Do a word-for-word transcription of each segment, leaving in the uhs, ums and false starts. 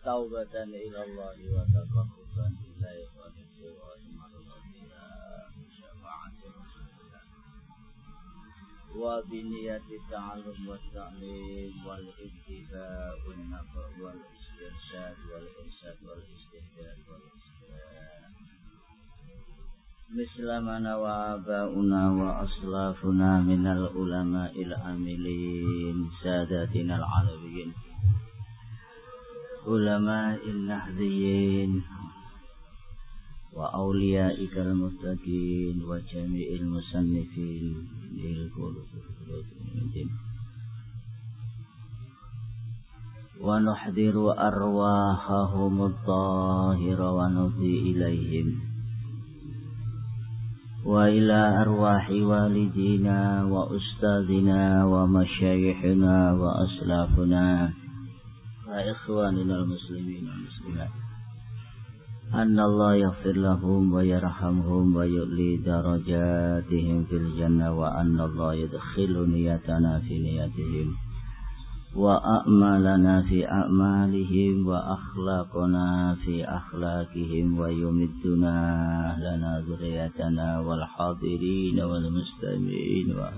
taubatan ila Allah wa taqarruban ilaihi wa lillahi marḍatiha syafa'ati Rasulillah wa bi niyyati ta'allum wa ta'lim wal ittiba' wan nafa' wal istirsyad wal irsyad wal istihdad wal islah mislamana wa aba'una wa aslafuna minal ulama'il amilin sadatina al-alawiyin ulama'il nahdiyin wa awliya'ikal muttaqin wa jami'il musannifin lil qulubi wa nuhdiru arwahahum at-tahira wa nudi ilaihim wa ila arwahi walidina wa ustadina wa masyayikhina wa aslafuna wa ikhwanina al-muslimin wal muslimat anna Allah yaghfir lahum wa yarhamhum wa yu'li darajatihim fil jannah wa anna Allah yadkhilu niyatana fi niyatihim wa a'malana fi a'malihim wa akhlaqana fi akhlaqihim wa yumidduna lana dhurriyyatana wal hadirin wal mustami'in wa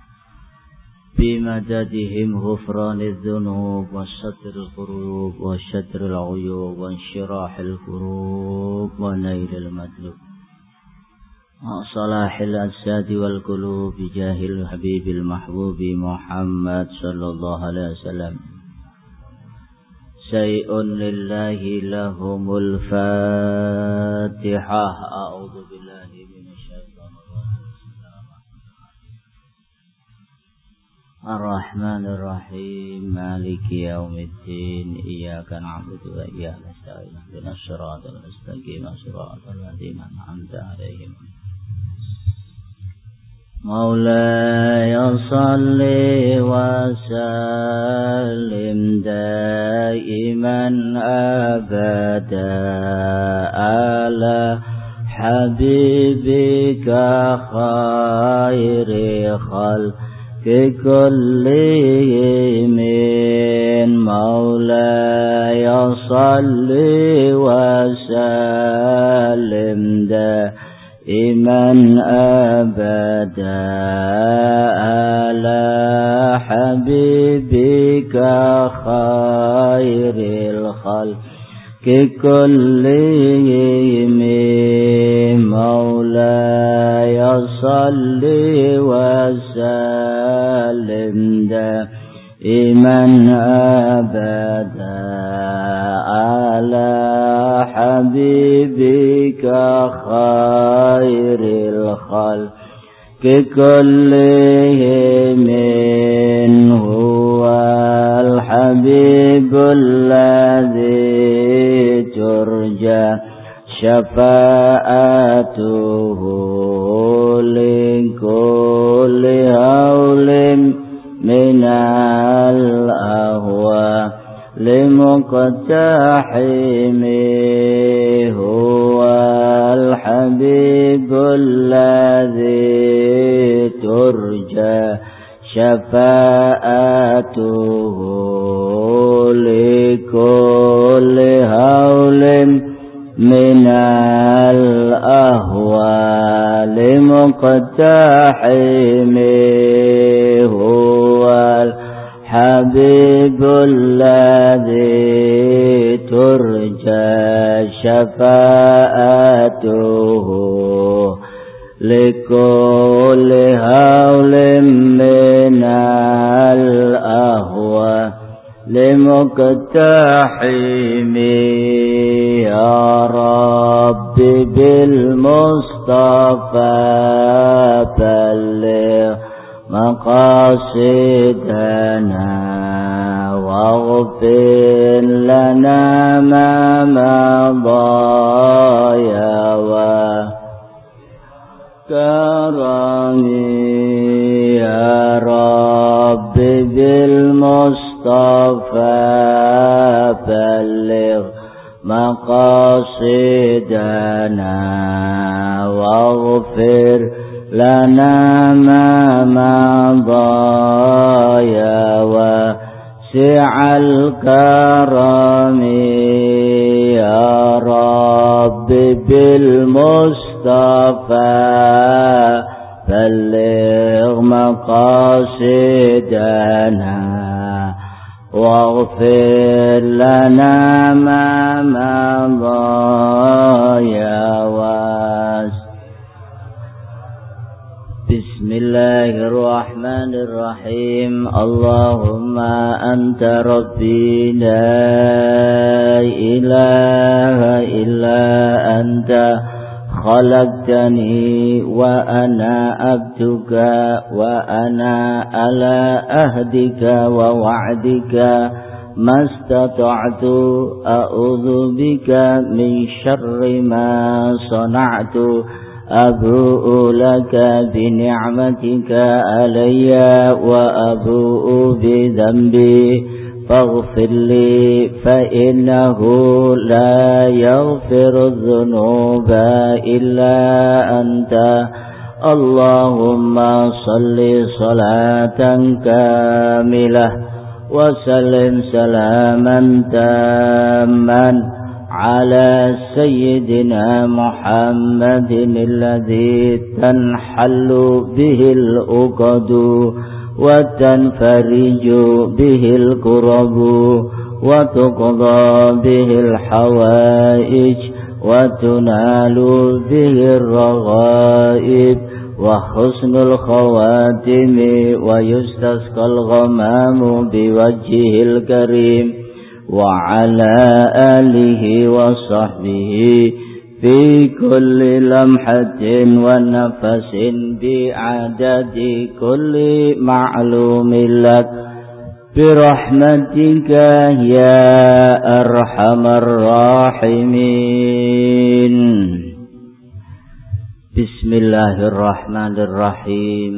bimadadihim ghufranidh dhunub wa satril qurub wa shatril uyub wa inshirahil qurub wa nailil madlub wa salahil ajsadi wal qulub bijahil habibil mahbubi Muhammad sallallahu alaihi wasallam syai'un lillahi lahumul fatihah a'udzu billahi Ar-Rahmanir Rahim Maliki Yaumiddin Iyyaka na'budu wa iyyaka nasta'in ihdinas siratal mustaqim siratal ladzina an'amta 'alaihim Maulaya salli wa sallim daiman abada ala habibika khairi khalq ككلهم مولاي صل وسلم دائما أبدا على حبيبك خير الخلق ككلهم مولاي صل وسلم دائما أبدا على حبيبك خير الخلق ككلهم هو الحبيب الذي ترجى شفاعته لكل هول من الأهوال لمقتحم هو الحبيب الذي ترجى شفاعته لكل هول من الأهوال مقتحم هو الحبيب الذي ترجى شفاعته لكل هول من الأهوال لمقتحم يا رب بالمصطفى بلغ مقاصدنا واغفر لنا ما مضى يا وكرمي يا رب بالمصطفى بلغ مقاصدنا واغفر لنا ما مضى يا واسع الكرم لنا ما مضى يا واس بسم الله الرحمن الرحيم اللهم أنت ربي لا إله إلا أنت خلقتني وأنا عبدك وأنا على عهدك ووعدك ما استطعت أعوذ بك من شر ما صنعت أبوء لك بنعمتك علي وأبوء بذنبي فاغفر لي فإنه لا يغفر الذنوب إلا أنت اللهم صل صلاة كاملة وسلم سلاما تاما على سيدنا محمد الذي تنحل به العقد وتنفرج به الكرب وتقضى به الحوائج وتنال به الرغائب وحسن الخواتم ويستسقى الغمام بوجهه الكريم وعلى آله وصحبه في كل لمحة ونفس بعدد كل معلوم لك برحمتك يا أرحم الراحمين بسم الله الرحمن الرحيم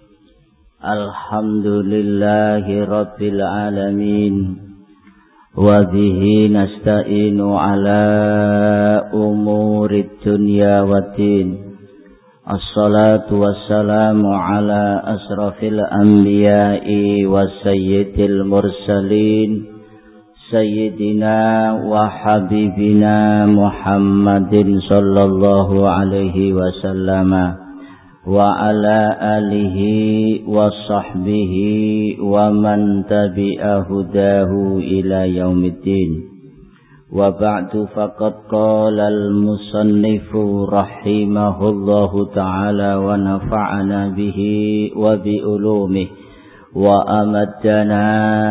الحمد لله رب العالمين وبه نستعين على أمور الدنيا والدين الصلاة والسلام على أشرف الأنبياء وسيد المرسلين سيدنا وحبيبنا محمد صلى الله عليه وسلم وعلى آله وصحبه ومن تبع هداه إلى يوم الدين وبعد فقد قال المصنف رحمه الله تعالى ونفعنا به وبعلومه وأمدنا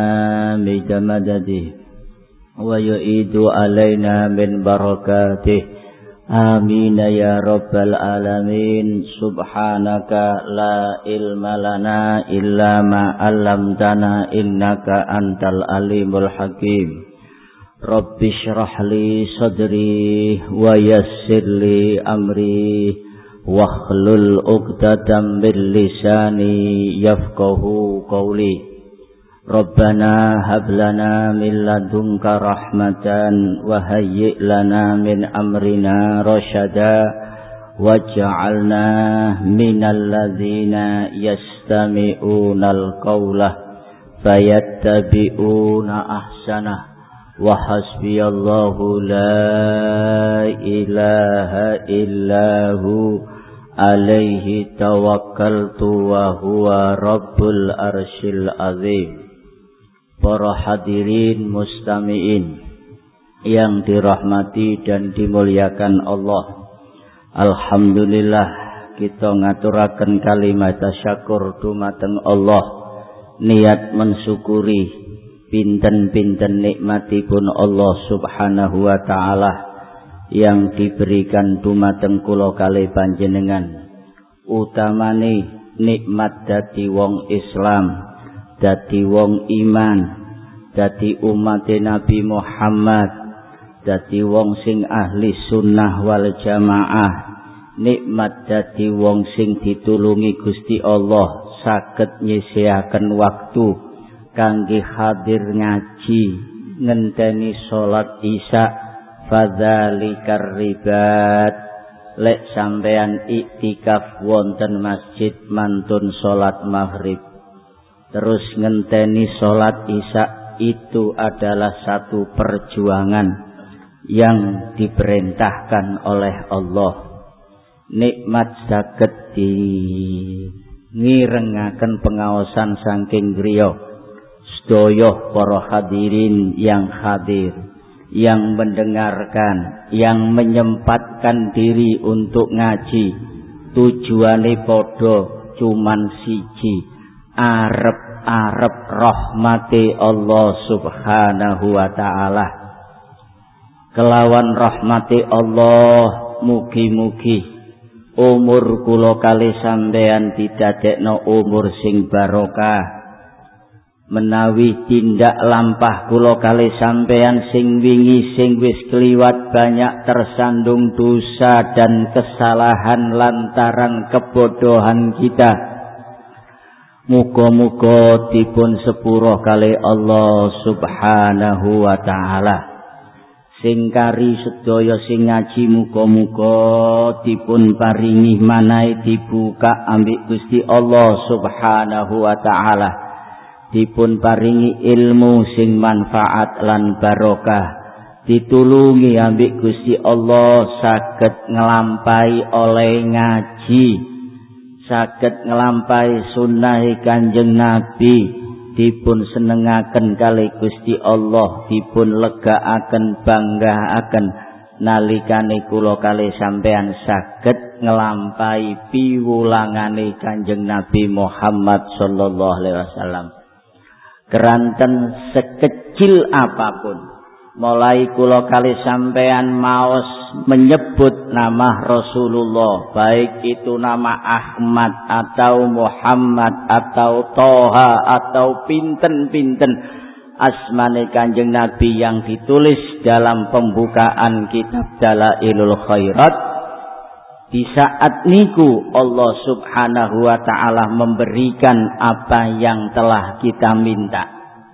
بمدده ويعيد علينا من بركاته آمين يا رب العالمين سبحانك لا علم لنا إلا ما علمتنا إنك أنت العليم الحكيم رب اشرح لي صدري ويسر لي أمري واحلل عقدة من لساني يفقه قولي ربنا هب لنا من لدنك رحمة وهيئ لنا من أمرنا رشدا واجعلنا من الذين يستمعون القول فيتبعون أحسنه وحسبي الله لا إله إلا هو عليه توكلت وهو رب العرش العظيم. Para hadirin mustami'in yang dirahmati dan dimuliakan Allah, alhamdulillah kita ngaturaken kalimat syakur dumateng Allah, niat mensyukuri pinten-pinten nikmatipun Allah subhanahu wa ta'ala yang diberikan dumateng kula kalih panjenengan, utamane nikmat dadi wong Islam, dadi wong iman, dadi umat Nabi Muhammad, dadi wong sing ahli sunnah wal jamaah, nikmat dadi wong sing ditulungi Gusti Allah saged nyisihaken waktu kangge hadir ngaji ngenteni salat isya fadzalikar ribat. Lek sampean iktikaf wonten masjid mantun salat maghrib terus ngenteni salat isya, itu adalah satu perjuangan yang diperintahkan oleh Allah. Nikmat saged di ngirengaken pengaosan saking griya sedaya para hadirin yang hadir, yang mendengarkan, yang menyempatkan diri untuk ngaji, tujuane padha cuman siji, arep-arep rahmati Allah Subhanahu wa taala. Kelawan rahmati Allah, mugi-mugi umur kula kali sampeyan didadekno umur sing barokah, menawi tindak lampah kula kali sampeyan sing wingi sing wis kliwat banyak tersandung dosa dan kesalahan lantaran kebodohan kita, muga-muga dipun sepuro kali Allah Subhanahu wa taala. Sing kari sedaya sing ngaji muga-muga dipun paringi manahe dibuka ambek Gusti Allah Subhanahu wa taala, dipun paringi ilmu sing manfaat lan barokah, ditulungi ambek Gusti Allah saged nglampahi oleh ngaji, saged nglampahi sunnah Kanjeng Nabi, dipun senengaken kali Gusti Allah, dipun legaaken banggaaken nalikane kula kali sampean saged nglampahi piwulangane Kanjeng Nabi Muhammad sallallahu alaihi wasallam. Keranten sekecil apapun, mulai kula kali sampean maos menyebut nama Rasulullah, baik itu nama Ahmad atau Muhammad atau Toha atau pinten-pinten asmane Kanjeng Nabi yang ditulis dalam pembukaan kitab Dalailul Khairat, di saat niku Allah Subhanahu wa taala memberikan apa yang telah kita minta.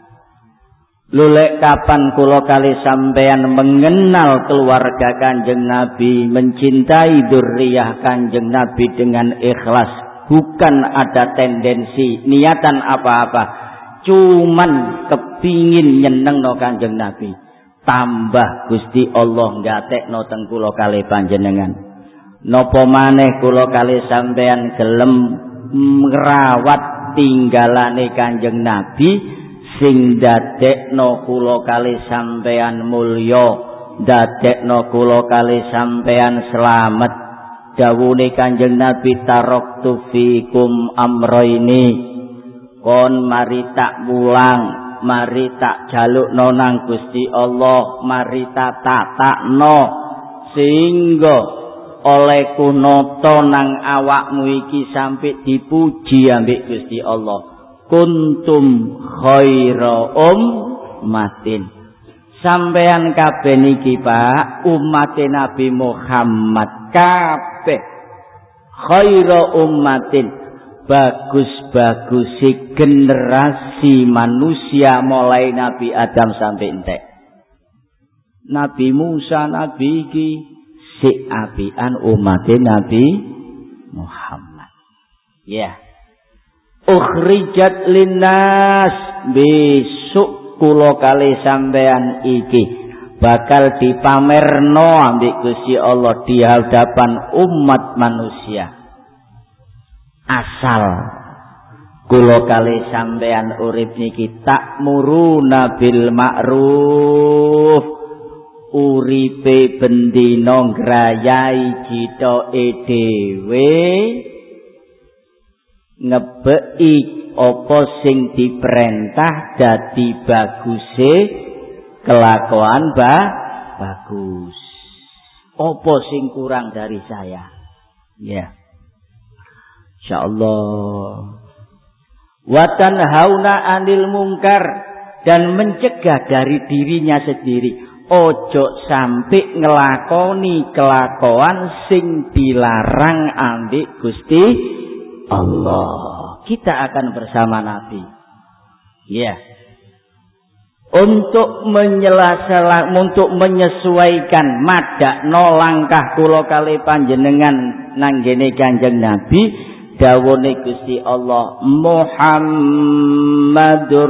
Lulek kapan kula kali sampeyan mengenal keluarga Kanjeng Nabi, mencintai dzurriyyah Kanjeng Nabi dengan ikhlas, bukan ada tendensi niatan apa-apa, cuman kepingin nyenengno Kanjeng Nabi, tambah Gusti Allah ngatekno teng kula kali panjenengan. Napa maneh kula kali sampeyan gelem ngrawat tinggalane Kanjeng Nabi sing dadekno kula kali sampeyan mulya, dadekno kula kali sampeyan slamet. Dawuhe Kanjeng Nabi, taraktu fikum amraini, kon mari tak mulang, mari tak jalukno nang Gusti Allah, mari tak tatakno sehingga oleh kunoto nang awakmu iki sampai dipuji ambek Gusti Allah. Kuntum khaira ummatin, sampeyan kabeh niki Pak umat Nabi Muhammad kabeh khaira ummatin, bagus-bagusi generasi manusia mulai Nabi Adam sampai entek. Nabi Musa Nabi iki si apian umat Nabi Muhammad. Ya. Yeah. Ukhrijat linnas, besok kula kali sampean iki bakal dipamerno ambek Gusti Allah di hadapan umat manusia. Asal kula kali sampean urip niki ta'muruna bil ma'ruf, uripe bendina ngrayai citoke dhewe, ngebeki apa sing diperintah dadi baguse kelakuan ba bagus. Apa sing kurang dari saya? Ya. Insyaallah. Wa tanhauna 'anil munkar, dan mencegah dari dirinya sendiri. Ojo sampai ngelakoni kelakuan sing dilarang ambek Gusti Allah. Kita akan bersama Nabi. Ya. Untuk menyela untuk menyesuaikan madakno langkah kula kali panjenengan nanggene Kanjeng Nabi, dawuhe Gusti Allah, Muhammadur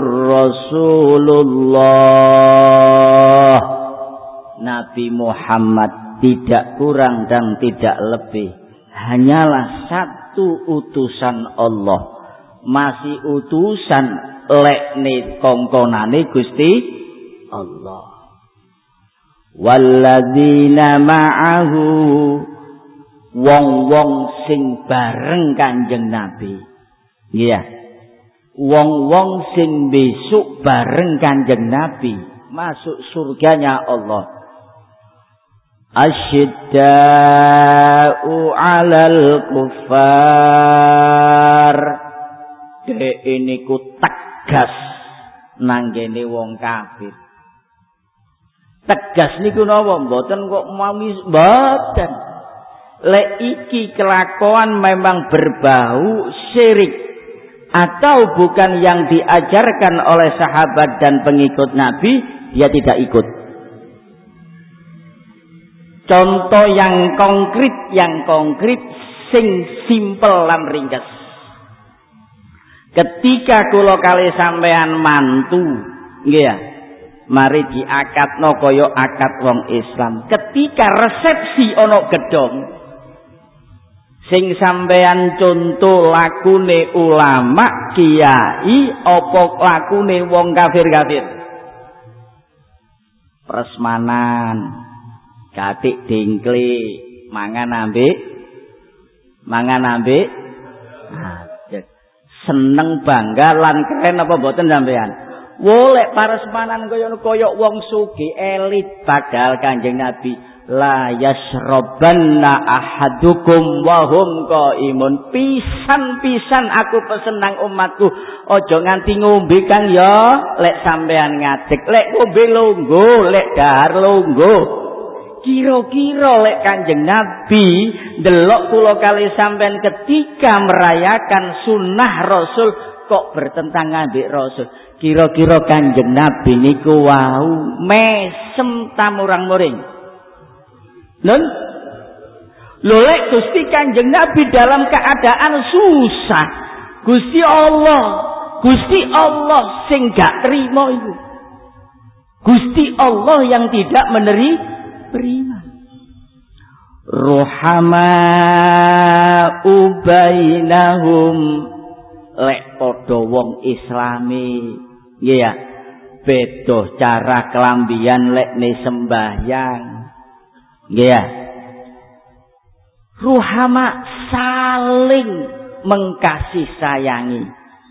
Rasulullah. Nabi Muhammad tidak kurang dan tidak lebih, hanyalah satu utusan Allah, masih utusan lekne kongkonane Gusti Allah. Walladzina ma'ahu wong-wong sing bareng Kanjeng Nabi. Iya. Wong-wong sing besok bareng Kanjeng Nabi masuk surganya Allah. Asyidda'u 'alal kuffar. Dek ini ku tegas nanggene wong kafir. Tegas niku napa mboten kok mami mboten. Lek iki kelakuan memang berbau syirik atau bukan yang diajarkan oleh sahabat dan pengikut Nabi, dia tidak ikut. Contoh yang konkret, yang konkret sing simpel lan ringkes. Ketika kula kali sampean mantu, nggih ya. Mari diakadno kaya akad wong Islam. Ketika resepsi ana gedhong, sing sampean contoh lakune ulama, kiai, apa lakune wong kafir-kafir? Prasmanan, katik dengkle, mangan ambek, mangan ambek, seneng bangga lan keren apa mboten sampean? Wolek parasmanan kaya kaya wong sugih elit padahal Kanjeng Nabi la yasrabanna ahadukum wa hum qaimun. Pisan-pisan aku pesen nang umatku aja nganti ngombe Kang ya lek sampean ngadeg, lek ngombe longgo, lek dahar longgo. Kira-kira lek Kanjeng Nabi ndelok kula kali sampean ketika merayakan sunnah Rasul kok bertentangan ambek Rasul. Kira-kira Kanjeng Nabi niku wau mesem tamurang-muring. Lho? Lho lek Gusti Kanjeng Nabi dalam keadaan susah, Gusti Allah, Gusti Allah sing gak trimo itu. Gusti Allah yang tidak menerima. Ruhama'u bainahum, lek padha wong Islami, nggih ya, beda cara kelambian lekne sembahyang, nggih ya. Ruhama saling mengkasih sayangi.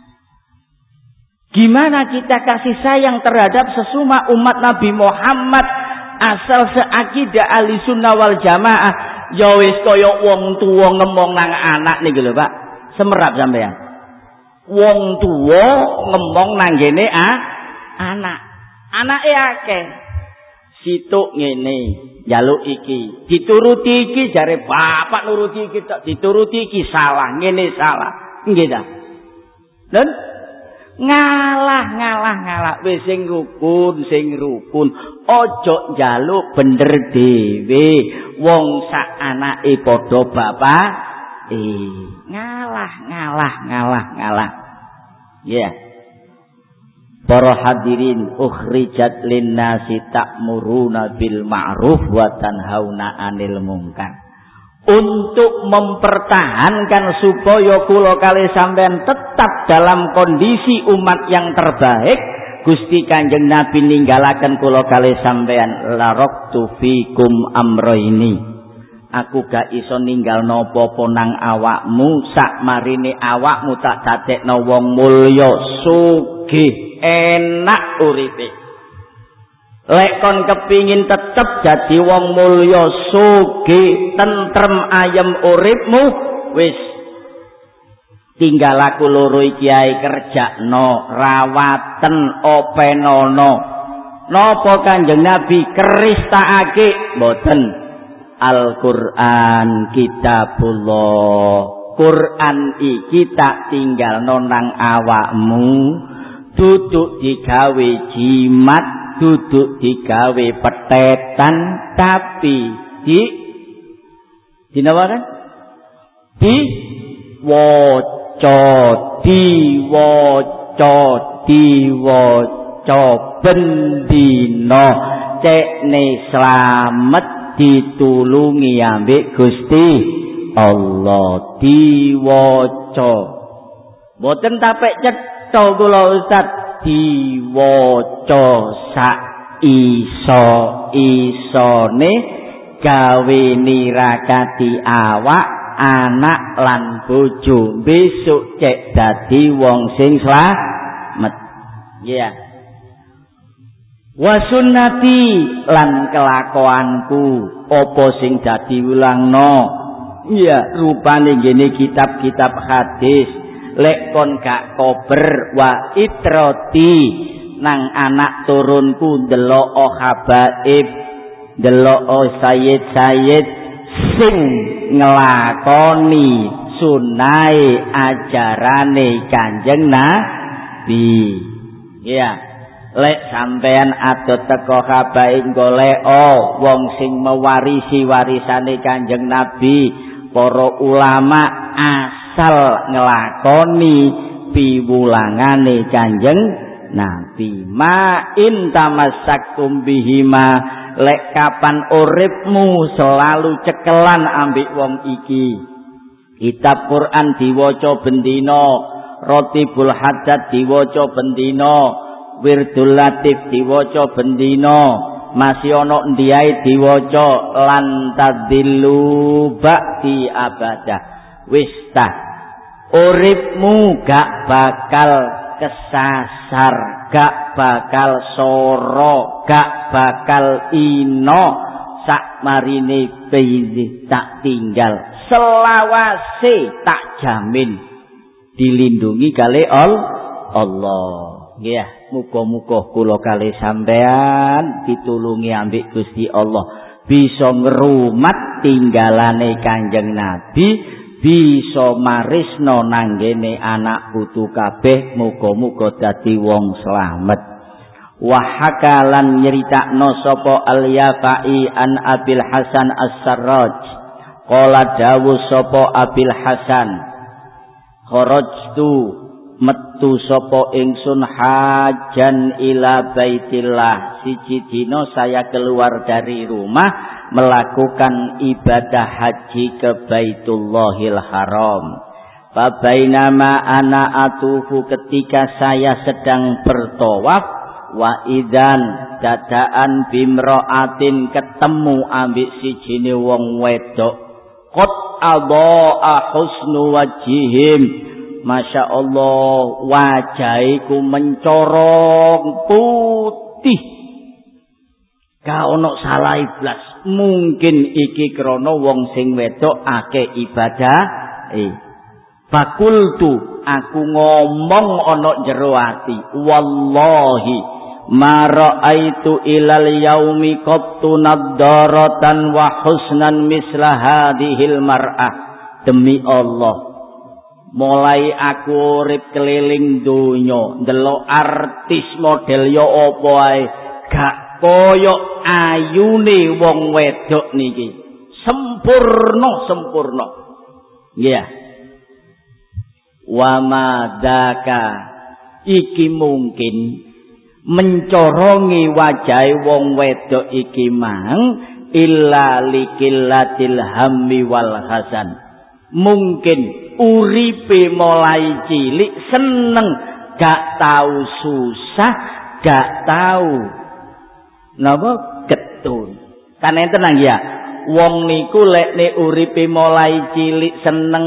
Gimana kita kasih sayang terhadap sesama umat Nabi Muhammad asal seakidah ahli sunnah wal jamaah? Ya wis kaya wong tuwa ngomong nang anak niki lho Pak, semerap sampean. Wong tuwa ngomong nang ngene ah, anak. Anake akeh. Situk ngene, njaluk iki, dituruti iki jare bapak nuruti iki tok, dituruti iki salah, ngene salah. Nggih ta? Lho ngalah ngalah ngalah wis sing rukun sing rukun ojo njaluk bener dhewe wong sak anake padha bapak eh ngalah ngalah ngalah ngalah ya yeah. Para hadirin ukhrijat linnasi ta'muruna bil ma'ruf wa tanhauna 'anil munkar. Untuk mempertahankan supaya kula kali sampean tetap dalam kondisi umat yang terbaik, Gusti Kanjeng Nabi ninggalaken kula kali sampean laraktu fikum amroini. Aku gak iso ninggal napa-apa nang awakmu, sak marine awakmu tak dadekno wong mulya, sugih, enak uripe. Lek kon kepingin tetep dadi wong mulya, sugih, tentrem ayem uripmu, wis tinggal aku loro iki ae kerjakno, rawaten, openono. Napa Kanjeng Nabi keristakake? Mboten. Al-Qur'an kitabullah. Quran iki tak tinggalno nang awakmu, duduk digawe jimat, duduk digawe petetan, tapi di dinawakan di waca, diwaca, diwaca bendina cekne slamet ditulungi ambek Gusti Allah, diwaca. Mboten tapek cetha kula Ustaz diwaca sak iso-isone gawe nirakati awak anak lan bojo besok cek dadi wong sing slamet. Ya. Wa sunnati lan kelakuanku apa sing dadi ulangno. Iya, rupane ngene kitab-kitab hadis lek kon gak kober wa itrati nang anak turunku ndelok habaib ndelok sayyid-sayyid sing ngelakoni sunai ajarane Kanjeng Nabi. Ya, lek sampean adot teko habaib golek oh wong sing mewarisi warisane Kanjeng Nabi, para ulama asal ngelakoni piwulangane Kanjeng Nabi. Ma in tamassakum bihima lek kapan uripmu selalu cekelan ambek wong iki. Kitab Quran diwaca bendina, Rotibul Hajat diwaca bendina, Wirdul Latif diwaca bendina, masih ana ndiae diwaca lan tadillu ba'di abada. Wis ta uripmu gak bakal kesasar, gak bakal soro, gak bakal ino sak marine peyih tak tinggal selawase tak jamin dilindungi kali Allah. Nggih, muga-muga kula kali sampean ditulungi ambek Gusti Allah bisa ngrumat tinggalane Kanjeng Nabi, bisa marisno nanggene anak putu kabeh, muga-muga dadi wong slamet. Wa hakalan nyeritakno sapa Al-Yafai an Abil Hasan As-Sarraj qala dawuh sapa Abil Hasan kharajtu metu sapa ingsun hajan ila Baitillah. Siji dina saya keluar dari rumah melakukan ibadah haji ke Baitullahil Haram. Fabainama ana atufu ketika saya sedang bertawaf wa idan dadaan bimraatin ketemu ambek sijine wong wedok qad adaa husnu wajihim. Masya Allah wajahiku mencorong putih, gak ono salah iblas. Mungkin iki krana wong sing wedok akeh ibadah. Eh, fakultu aku ngomong ono jero ati, wallahi ma raaitu ilal yaumi qattu naddaratan wa husnan misla hadhil mar'ah. Demi Allah, mulai aku urip keliling donya ndelok artis model yo apa ae gak koyok ayune wong wedok niki. Sempurna sempurna. Nggih. Yeah. Wa madaka iki mungkin mencorongi wajahe wong wedok iki mang illa likillatil hammi wal hasan. Mungkin uripe mulai cilik seneng, gak tahu susah, gak tahu napa getun. Kan enten ya, wong niku lek nek uripe mulai cilik seneng,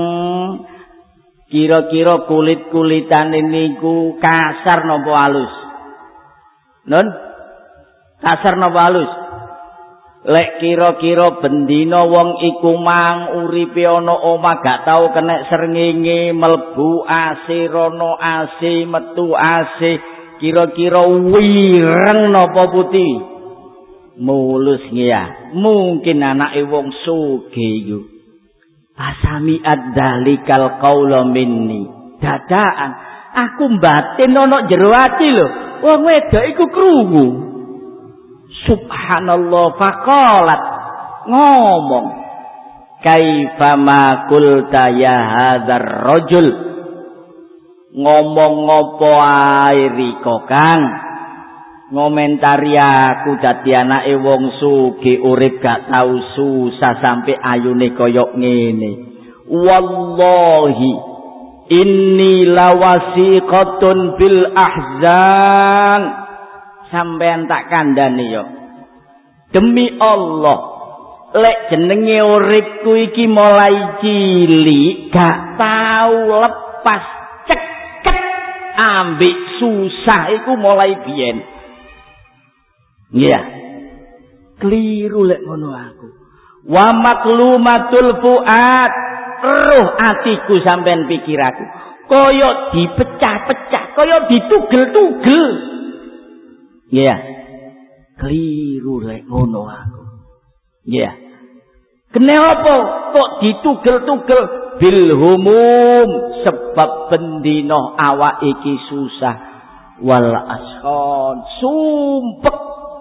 kira-kira kulit-kulitane niku kasar napa halus? Nun? Kasar napa halus? Lek kira-kira bendina wong iku mang uripe ana omah gak tau kena srengenge, mlebu A C rono A C metu A C, kira-kira wireng napa putih? Mulus ya. Mungkin anake wong sugih iku. Asami adzalikal qaula minni. Dadaan aku batin ana jero ati lho. Wong wedok iku krungu. Subhanallah faqalat ngomong kaifama qulta ya hadzal rajul, ngomong ngopo ae riko Kang, ngomentari aku dadi anake wong sugih urip gak tau susah sampai ayune koyok ngene. Wallahi inni lawasiqatun bil ahzan. Sampeyan tak kandhani yo. Demi Allah, lek jenenge uripku iki mulai cilik gak tau lepas ceket ambek susah iku mulai biyen. Nggih ya. Keliru lek ngono aku. Wa maklumatul fuad, roh atiku sampean pikir aku kaya dipecah-pecah, kaya ditugel-tugel. Nggih ya. Keliru lek ngono aku. Nggih ya. Kenapa kok ditugel-tugel bil humum sebab bendino awak iki susah wal ashon sumpek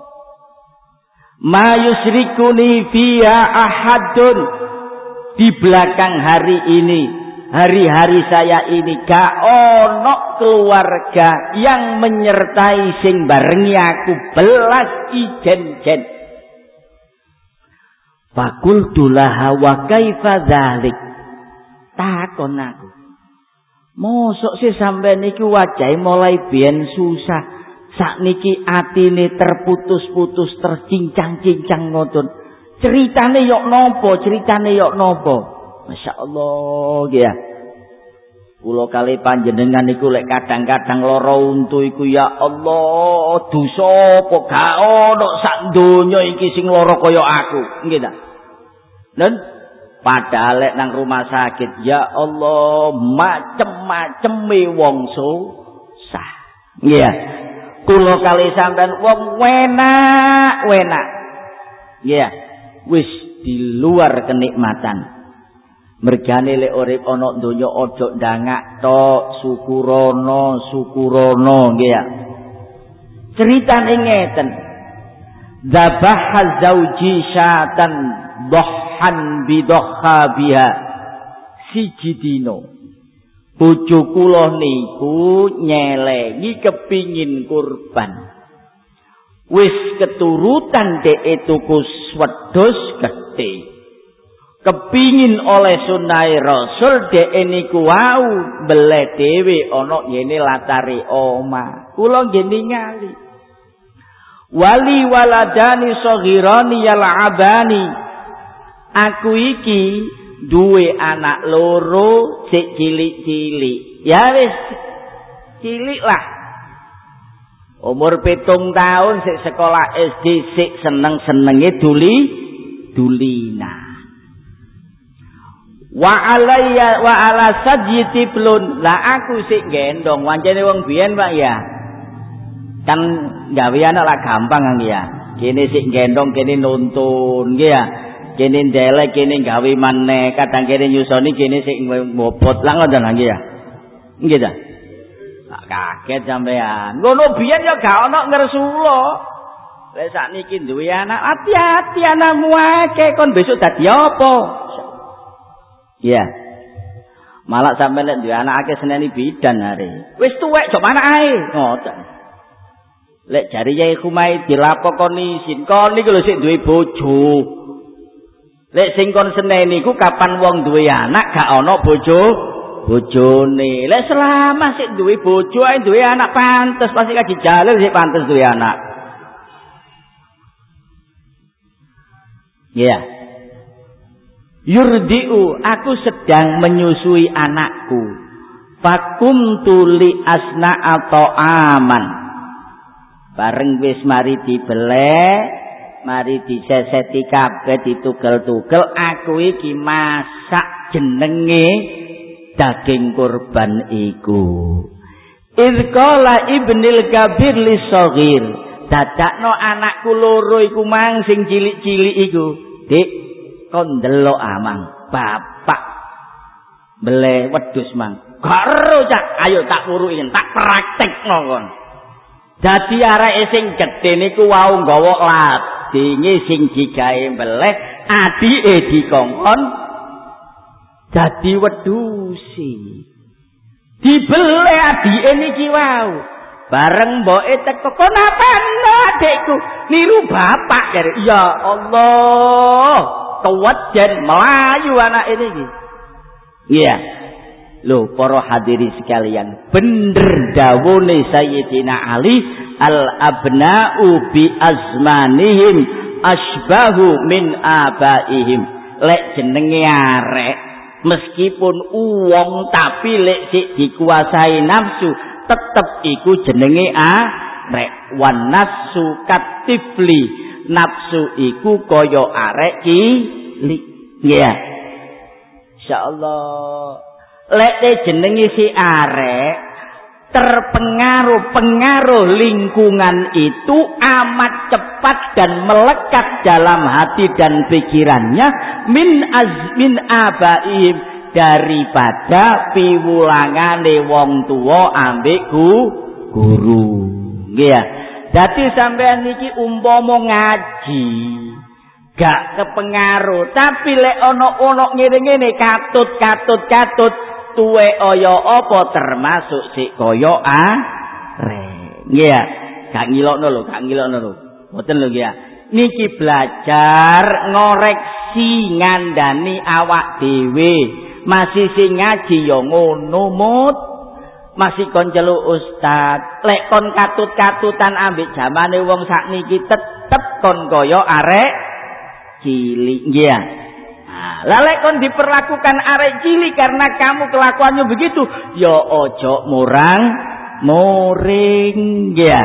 ma yusrikuni fiha ahadun. Di belakang hari ini, hari-hari saya ini gak ono keluarga yang menyertai sing barengi aku belas ijen-jen. Fakultu laha wa kaifa dzalik. Takon aku, mosok sih sampean niki wajahe mulai biyen susah, sakniki atine terputus-putus, tercincang-cincang ngoten. Ceritane yok nopo, ceritane yok nopo. Masyaallah ya. Kula kali panjenengan niku lek kadang-kadang lara untu iku ya Allah, dosa apa gak ono sak donya iki sing lara kaya aku. Nggih ta? Dan padahal lek nang rumah sakit ya Allah macem-maceme wong susah. Nggih ya. Kula kali sampean wong enak-enak. Nggih ya. Wis di luar kenikmatan. Mergane lek urip ana donya aja ndangak tok, syukurono, syukurono nggih ya. Critane ngeten. Dzabah zauji syatan dhahhan bidhha biha. Siji dina bojo kula niku nyelengi kepingin kurban. Wis keturutan dhek tuku wedhus gedhe. Kepingin oleh sunah Rasul dhek niku wau mbeleh dhewe ana ngene latare omah. Kula nggih ningali. Wali waladani saghirani yal'abani. Aku iki duwe anak loro sik cilik-cilik. Ya wis cilik lah. Umur pitung tahun sik sekolah S D sik seneng-senenge duli dulina. Wa alayya wa ala sajiti plun. Lah aku sik gendong wancene wong biyen Pak ya. Kan gawe anak lah gampang kan ya. Kene sik gendong kene nuntun nggih ya. Kene ndelek kene gawe maneh, kadang kene nyusoni kene sik mbobot lah ngoten nggih ya. Nggih ta? Kaget sampean. Ngono biyen ya gak ono ngersula. Lek sakniki duwe anak, hati-hati anakmu akeh kon besok dadi apa? Ya. Malah sampean lek duwe anak akeh seneni bidan are. Wis tuwek jok anak ae. Ngoten. Lek jari Yai Khumai dilapokoni sin kon niku lho sik duwe bojo. Lek sing kon seneni ku kapan wong duwe anak gak ono bojo? Bojone. Lek selama sik duwe bojo ae duwe anak pantes pasti kaji jalil sik pantes duwe anak. Ya. Yeah. Yurdiu, aku sedang menyusui anakku. Fakumtu li asna atau aman. Bareng wis mari dibelek, mari diseseti kabeh ditugel-tugel, aku iki masak jenenge daging kurban iku. Izqala ibnil kabir li shaghir. Dadakno anakku loro iku mang sing cilik-cilik iku. Dik, kon ndelok amang, bapak bele wedhus mang. Garo cak, ayo tak wuruki, tak praktekno kon. Dadi areke sing gedhe niku wau nggawa ladinge sing digawe mbeleh, adike dikongkon dadi wedusi. Dibeleh adike niki wau. Bareng mboke teko kon apano adikku niru bapak kare. Ya Allah, keweden melayu anak ini iki. Iya. Loh para hadirin sekalian, bener dawuhe Sayyidina Ali, al abna'u bi azmanihim asbahu min abaihim. Lek jenenge arek meskipun uwong tapi lek sik dikuasai nafsu tetep iku jenenge arek. Wan nafsu katifli, nafsu iku kaya arek cilik. Ya insyaallah lek jenenge si arek terpengaruh pengaruh lingkungan itu amat cepat dan melekat dalam hati dan pikirannya min azmin abaihim daripada piwulangane wong tuwa ambek guru. Nggih. Dadi sampean niki umpama ngaji gak kepengaruh, tapi lek ana-ana ngene-ngene katut-katut-katut tuwe kaya apa termasuk sik kaya arek. Nggih ya, gak ngilokno lho, gak ngilokno lho. Mboten lho ya. Niki belajar ngoreksi ngandani awak dhewe. Masih sing ngaji ya ngono mut. Masih kon celuk ustaz. Lek kon katut-katutan ambek jamane wong sakniki tetep kon kaya arek cilik. Nggih ya. Lah lek kon diperlakukan arek cilik karena kamu kelakuannya begitu, ya ojo murang muring ya.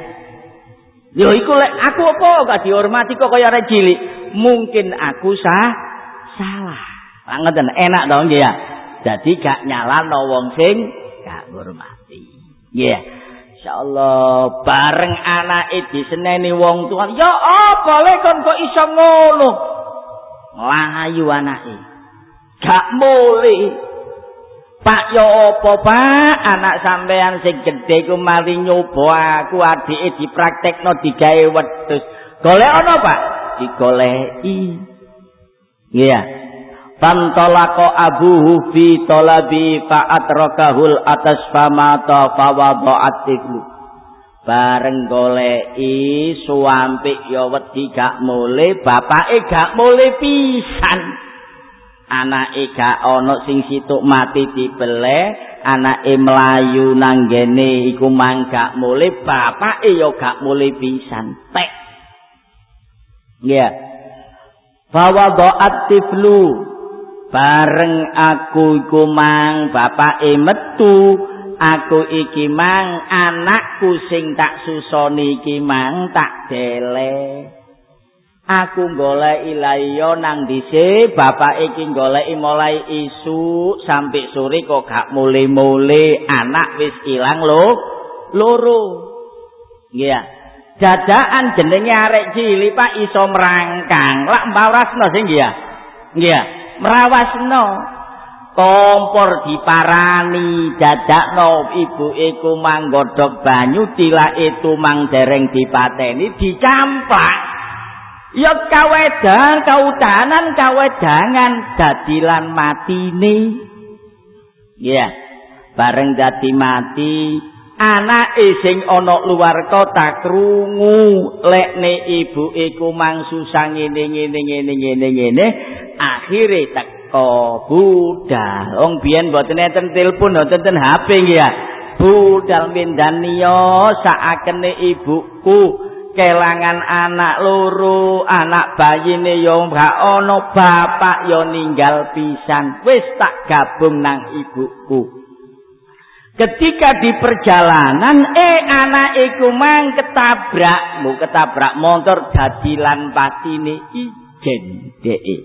Yo iku lek aku apa gak dihormati kok kaya arek cilik, mungkin aku sah salah. Lah ngoten enak to nggih ya. Dadi gak nyalano wong sing gak hormati. Nggih. Insyaallah bareng anake diseneni wong tua, ya apa lek kon kok iso ngono? Layu anake gak mulih. Pak yo apa Pak, anak sampean sing gedhe ku mari nyoba aku adike dipraktekno digawe wedhus. Golek ana Pak? Digoleki. Iya. Fantalaqa abuhu fi talabi fa'atrakahul atas famata fawada'atiklu. Bareng goleki suampik ya wedi gak mulih, bapake gak mulih pisan. Anake gak ana sing situk mati dibeleh, anake mlayu nang ngene iku mang gak mulih, bapake ya gak mulih pisan. Tek. Nggih. Fawada'at tiflu. Bareng aku iku mang bapake metu, aku iki mang anakku sing tak susoni iki mang tak dele. Aku goleki laiyo nang dhisik, bapak iki goleki mulai isu sampai sore kok gak mule-mule, anak wis ilang lho loro. Nggih. Dadaan jenenge arek cilik Pak iso merangkang. Lak mbawasno sing nggih ya. Nggih. Merawasno. Kompor diparani, dadakno ibuke ku manggodhog banyu, tilake tumang dereng dipateni, dicamplak. Ya kawedan, kautanan, kawedangan dadilan matine. Ya, bareng dadi mati, anake sing ana luar kota krungu lekne ibuke ku mang susah ngene ngene ngene ngene ngene, akhire teko budal. Wong biyen mboten enten telepon, mboten enten H P nggih ya. Budal mindaniya saakene ibuku kelangan anak loro, anak bayine yo gak ana, bapak yo ninggal pisan, wis tak gabung nang ibuku. Ketika di perjalanan eh anak iku mang ketabrak, mau ketabrak motor dadi lan patine ijen dheke.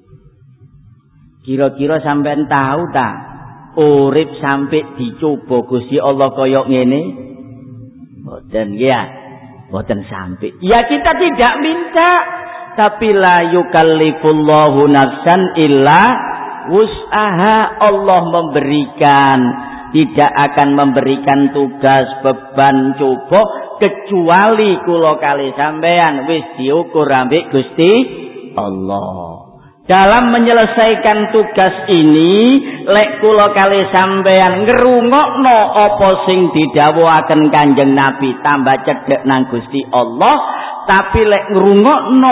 Kira-kira sampean tahu ta urip sampai dicoba Gusti Allah kaya ngene? Mboten ya. Boten sampai. Ya kita tidak minta, tapi la yukallifullahu nafsan illa wus'aha. Allah memberikan, tidak akan memberikan tugas beban coba kecuali kula kali sampean wis diukur ambek Gusti Allah. Dalam menyelesaikan tugas ini, lek kula kali sampean ngrungokno apa sing didhawuhaken Kanjeng Nabi tambah cedhek nang Gusti Allah, tapi lek ngrungokno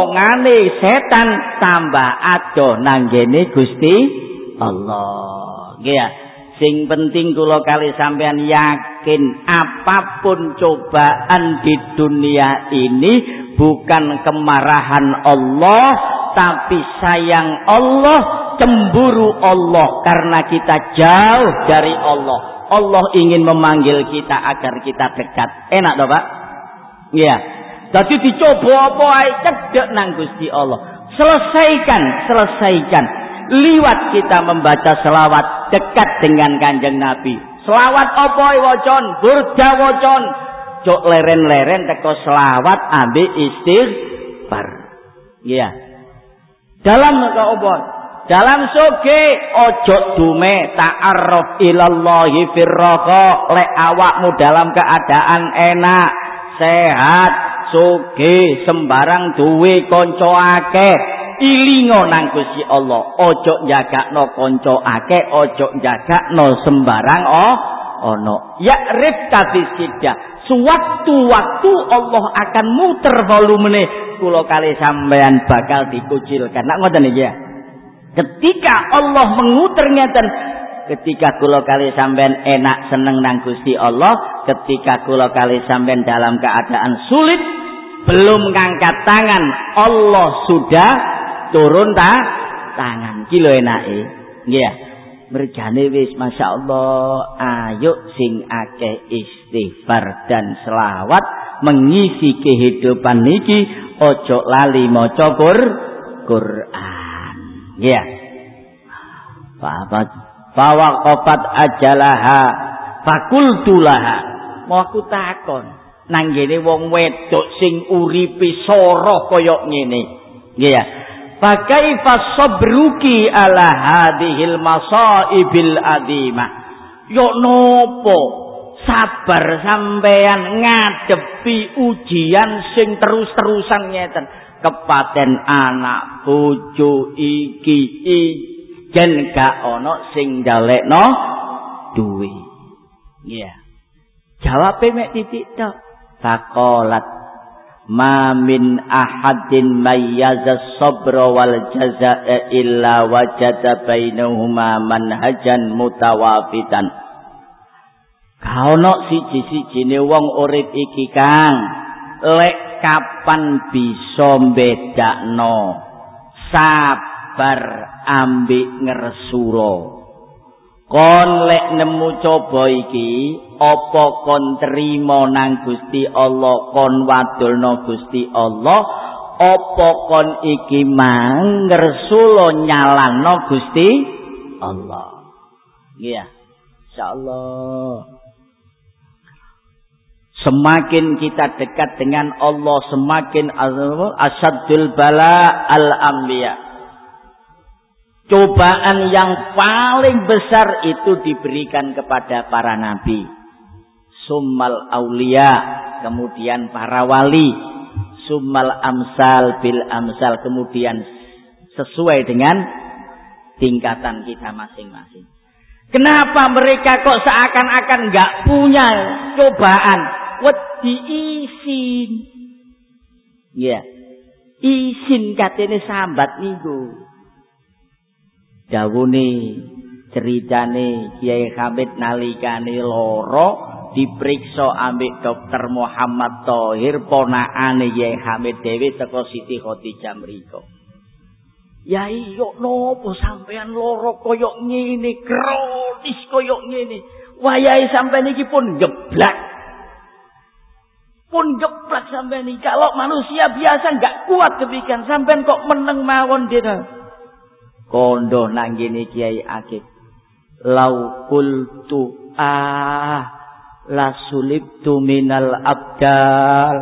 omongane setan tambah adoh nang ngene Gusti Allah. Nggih ya. Sing penting kula kali sampean yakin apapun cobaan di dunia ini bukan kemarahan Allah, tapi sayang Allah, cemburu Allah karena kita jauh dari Allah. Allah ingin memanggil kita agar kita dekat. Enak toh, Pak? Iya. Jadi dicoba apa ae cedhek nang Gusti Allah. Selesaikan, selesaikan. Liwat kita membaca selawat dekat dengan Kanjeng Nabi. Selawat apa wocon, burda wocon. Cok leren-leren teko selawat ambil istighfar. Iya. Dalam apa? Dalam soge ojo dume ta'arruf ilallahi firraqa. Lek awakmu dalam keadaan enak, sehat, soge, sembarang duwe kanca akeh. Ilingo nang Gusti Allah, ojo jagakno kanca akeh, ojo jagakno sembarang oh ono. Ya rifka bisida. Sewaktu-waktu Allah akan muter volumene kula kali sampean bakal dikucilkan. Nak ngoten iki ya. Ketika Allah menguter ngeten, ketika kula kali sampean enak seneng nang Gusti Allah, ketika kula kali sampean dalam keadaan sulit, belum ngangkat tangan, Allah sudah turun ta tangan kilo enake nggih ya merjane wis masyaallah. Ayo sing akeh istighfar dan selawat mengisi kehidupan niki, ojo lali maca Quran nggih ya. Fawaqafat ajalaha fakultulaha, mau aku takon nang ngene wong wedok sing uripe soro kaya ngene nggih ya. Fakaifa sabruki ala hadhil masaibil adimah. Yo nopo sabar sampean ngadepi ujian sing terus-terusan ngeten. Kepaten anak bojo iki jen gak ana sing ndalekno duwe. Iya. Jawabe mek titik tok. Faqalat ma min ahadin mayyaza sabra wal jazaa illa wajada bainahuma manhajan mutawafitan. Kaono siji-sijine wong urip iki Kang, lek kapan bisa mbedakno sabar ambek ngresura. Kon lek nemu coba iki, apa kon trima nang Gusti Allah, kon wadulna Gusti Allah, apa kon iki mang ngresula nyalano Gusti Allah. Iya, insyaallah. Semakin kita dekat dengan Allah, semakin asyadul bala al-anbiya. Cobaan yang paling besar itu diberikan kepada para nabi. Summal aulia, kemudian para wali. Summal amsal bil amsal, kemudian sesuai dengan tingkatan kita masing-masing. Kenapa mereka kok seakan-akan enggak punya cobaan? Wedi isin. Ya. Isin katene sambat niku. Dawune ceritane Kiai Hamid nalikane loro diperiksa ambek dokter Muhammad Thohir ponakane Kiai Hamid dhewe teko Siti Khadijah mriko. Yai yo nopo sampean loro koyok ngene, kronis koyok ngene. Wayahe sampean iki pun geblak. Pun geblak sampean iki. Kalau manusia biasa enggak kuat demikian, sampean kok meneng mawon dene. Kondo nang gini Kiai Akid. Lau qultu ah la sulibtu minal abdal.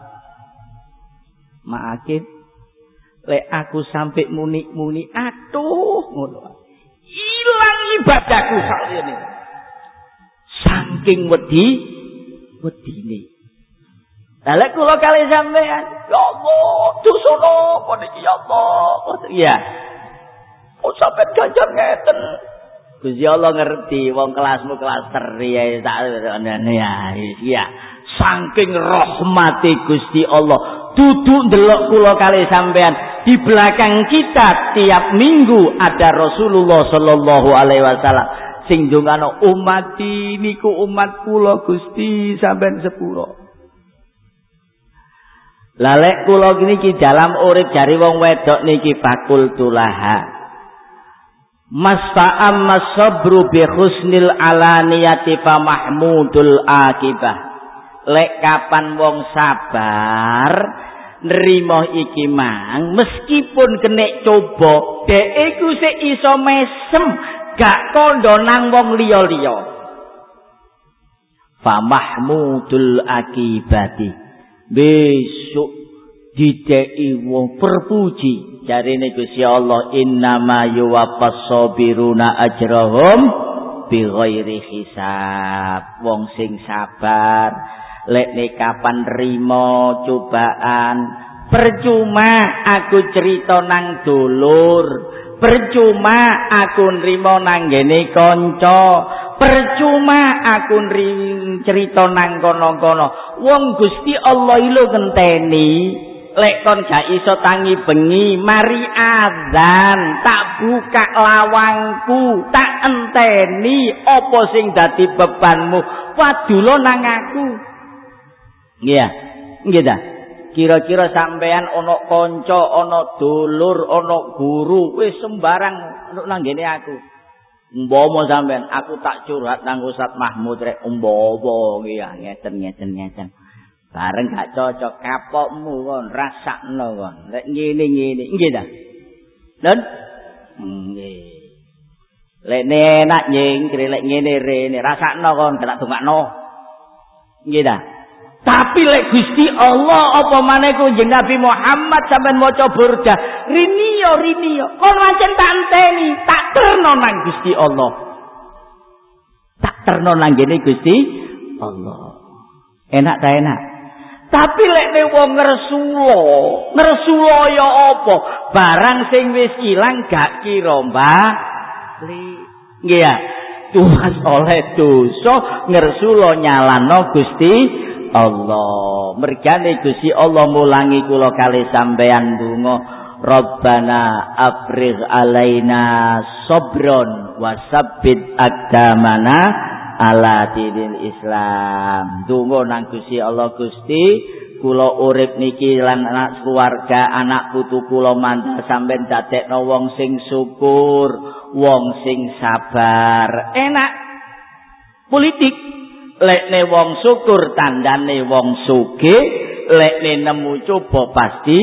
Ma Akid, lek aku sampai muni-muni aduh ngono. Ilang ibadahku sakjane. Saking wedi wedine. Lah lek kula kali sampean, ya Allah, dosa napa niki ya Allah. Iya. Oh sampai ganjar ngeten. Gusti Allah ngerti wong kelasmu kelas teri ya tak ya iya. Saking rahmati Gusti Allah, duduk ndelok kula kali sampean di belakang kita tiap minggu ada Rasulullah sallallahu alaihi wasallam. sing ndongano umat niku umat kula Gusti sampean sepuro. Lalek kula niki dalam urip jari wong wedok niki fakultulaha. Masta'am masabru bi husnil alaniyati fa mahmudul akibah. Lek kapan wong sabar nrimo iki mang meskipun kena coba dhek iku sik iso mesem gak kandha nang wong liya-liya. Fa mahmudul akibati. Besok dideki wong perpuji jarine Gusti Allah innama yuwaffas sabiruna ajrahum bighairi hisab. Wong sing sabar lekne kapan rimo cobaan percuma aku cerita nang dulur, percuma aku nrimo nang ngene kanca, percuma aku cerita nang kono-kono. Wong Gusti Allah ilo ngenteni lek kon gak iso tangi bengi mari azan tak buka lawangku tak enteni apa sing dadi bebanmu wadulo nang aku. Nggih. Nggih ta? Kira-kira sampean ana kanca, ana dulur, ana guru wis sembarang nang ngene aku. Umpama sampean aku tak curhat nang Ustaz Mahmud rek umpama nggih ya ngeten ngeten ngeten. Bareng gak cocok kapokmu kon rasakno kon. Lek ngene-ngene nggih ta? Lho? Nggih. Lek enak nyengkre lek ngene rene rasakno kon gak dongakno. Nggih ta? Tapi lek Gusti Allah apa maneh Kanjeng Nabi Muhammad sampean maca burdah riniyo riniyo kon pancen tak enteni tak terno nang Gusti Allah. Tak terno nang ngene Gusti Allah. Enak ta enak. Tapi lek wong ngresulo, ngresulo ya apa? Barang sing wis ilang gak kira bali. Nggih ya. Tuhan oleh dosa ngresulo nyalano Gusti Allah. Mergane Gusti Allah mulangi kula kali sampean donga Rabbana afrigh alaina sabron wasabbit aqdamana ala dinil Islam. Donga nang Gusti Allah Gusti kula urip niki lan anak keluarga anak putu kula mandha sampean dadekno wong sing syukur, wong sing sabar. Enak politik lekne wong syukur tandane wong sugih, lekne nemu coba pasti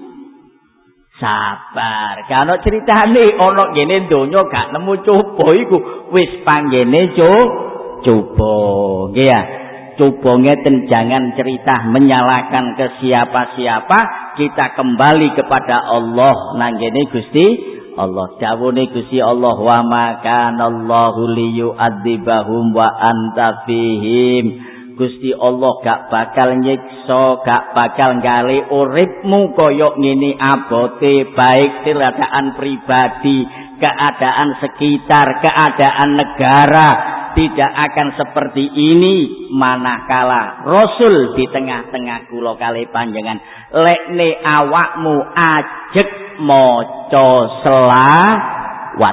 sabar. Gak ana critane ana ngene donya gak nemu coba iku wis panggene co coba. Nggih ya. Coba ngeten jangan cerita menyalahkan ke siapa-siapa, kita kembali kepada Allah nang ngene Gusti Allah. Dawuhe Gusti Allah wa ma kana Allahu liyu'adzibahum wa anta fihim. Gusti Allah gak bakal nyiksa, gak bakal nggali uripmu koyok ngene abote, baik keadaan pribadi, keadaan sekitar, keadaan negara. Tidak akan seperti ini manakala Rasul di tengah-tengah kula kali panjenengan lekne awakmu ajek maca selawat.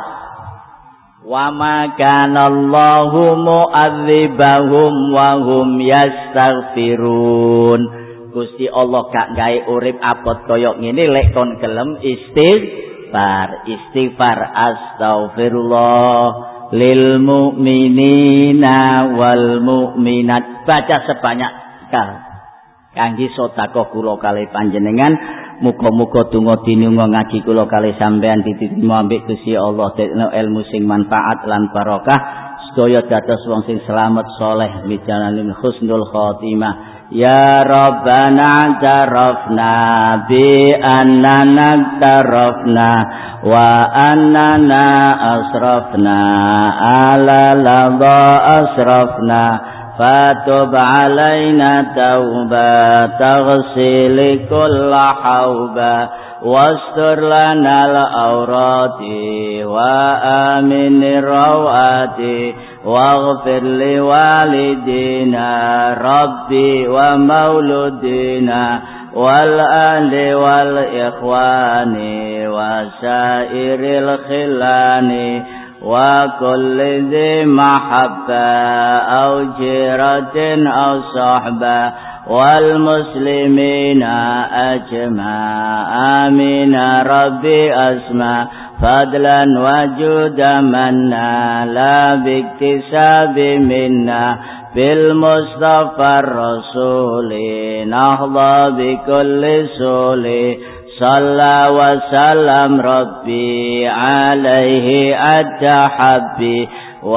Wa ma kana Allahu mu'adzibahum wa hum yastaghfirun. Gusti Allah gak gawe urip abot kaya ngene lek kon gelem istighfar. Istighfar astaghfirullah lil mu'minina wal mu'minat. Baca sebanyak kali kangge sedekah kula kali panjenengan. Muga-muga donga dinunga ngaji kula kali sampean diterima ambek Gusti Allah dene ilmu sing manfaat lan barokah. Sedaya dados wong sing selamat saleh mijananil husnul khotimah. Ya Rabbana tarafna bi annana tarafna wa annana asrafna ala ladha asrafna fatub alaina tauba taghsil kulla hauba wastur lana al-awrati wa amin rawati waghfir li walidina rabbi wa mauludina wal ahli wal ikhwani wa sairil khilani وكل ذي محبة أو جيرة أو صحبة والمسلمين أجمع آمين ربي أسمع فضلا وجودا منا لا باكتساب منا بالمصطفى الرسول نهضى بكل سول صلى وسلم ربي عليه التحبي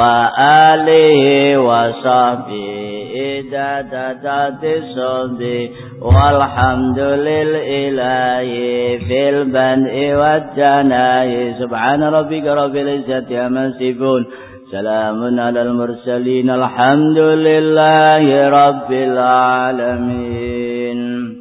وآله وصحبه إذا تتت الصبي والحمد لله في البدء والثناء سبحان ربك رب العزة عما يصفون سلام على المرسلين الحمد لله رب العالمين.